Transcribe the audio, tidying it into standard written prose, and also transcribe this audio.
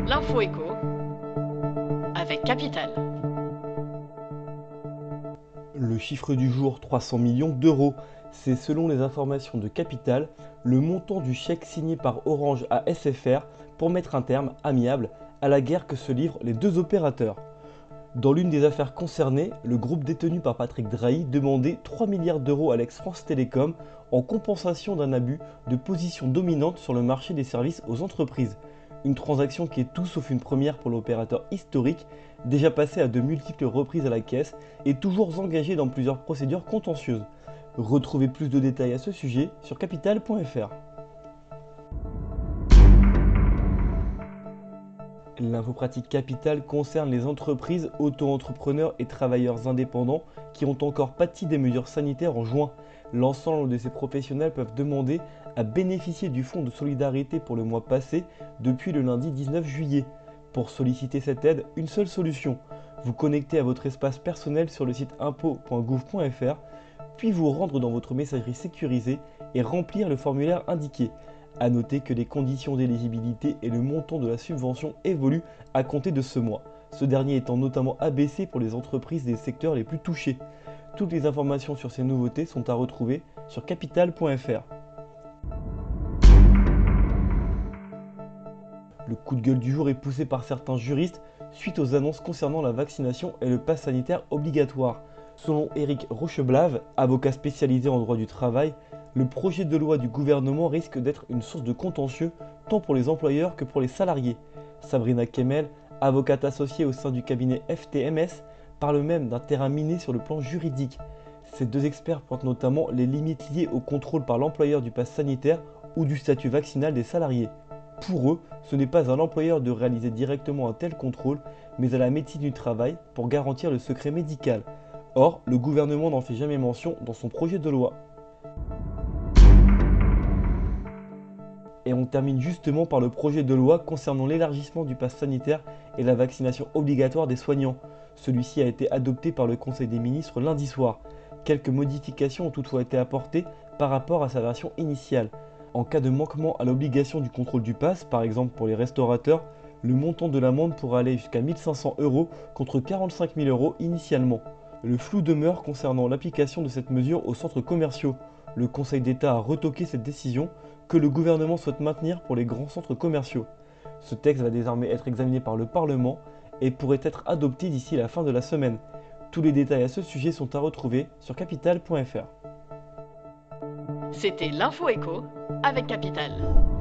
L'info écho avec Capital. Le chiffre du jour, 300 millions d'euros. C'est selon les informations de Capital, le montant du chèque signé par Orange à SFR pour mettre un terme amiable à la guerre que se livrent les deux opérateurs. Dans l'une des affaires concernées, le groupe détenu par Patrick Drahi demandait 3 milliards d'euros à l'ex-France Télécom en compensation d'un abus de position dominante sur le marché des services aux entreprises. Une transaction qui est tout sauf une première pour l'opérateur historique, déjà passé à de multiples reprises à la caisse et toujours engagé dans plusieurs procédures contentieuses. Retrouvez plus de détails à ce sujet sur capital.fr. L'infopratique Capital concerne les entreprises, auto-entrepreneurs et travailleurs indépendants qui ont encore pâti des mesures sanitaires en juin. L'ensemble de ces professionnels peuvent demander à bénéficier du fonds de solidarité pour le mois passé depuis le lundi 19 juillet. Pour solliciter cette aide, une seule solution. Vous connecter à votre espace personnel sur le site impôts.gouv.fr, puis vous rendre dans votre messagerie sécurisée et remplir le formulaire indiqué. A noter que les conditions d'éligibilité et le montant de la subvention évoluent à compter de ce mois, ce dernier étant notamment abaissé pour les entreprises des secteurs les plus touchés. Toutes les informations sur ces nouveautés sont à retrouver sur capital.fr. Le coup de gueule du jour est poussé par certains juristes suite aux annonces concernant la vaccination et le pass sanitaire obligatoire. Selon Éric Rocheblave, avocat spécialisé en droit du travail, le projet de loi du gouvernement risque d'être une source de contentieux tant pour les employeurs que pour les salariés. Sabrina Kemel, avocate associée au sein du cabinet FTMS, parle même d'un terrain miné sur le plan juridique. Ces deux experts pointent notamment les limites liées au contrôle par l'employeur du pass sanitaire ou du statut vaccinal des salariés. Pour eux, ce n'est pas à l'employeur de réaliser directement un tel contrôle, mais à la médecine du travail pour garantir le secret médical. Or, le gouvernement n'en fait jamais mention dans son projet de loi. Et on termine justement par le projet de loi concernant l'élargissement du pass sanitaire et la vaccination obligatoire des soignants. Celui-ci a été adopté par le Conseil des ministres lundi soir. Quelques modifications ont toutefois été apportées par rapport à sa version initiale. En cas de manquement à l'obligation du contrôle du pass, par exemple pour les restaurateurs, le montant de l'amende pourra aller jusqu'à 1 500 € contre 45 000 € initialement. Le flou demeure concernant l'application de cette mesure aux centres commerciaux. Le Conseil d'État a retoqué cette décision que le gouvernement souhaite maintenir pour les grands centres commerciaux. Ce texte va désormais être examiné par le Parlement et pourrait être adopté d'ici la fin de la semaine. Tous les détails à ce sujet sont à retrouver sur capital.fr. C'était l'info écho avec Capital.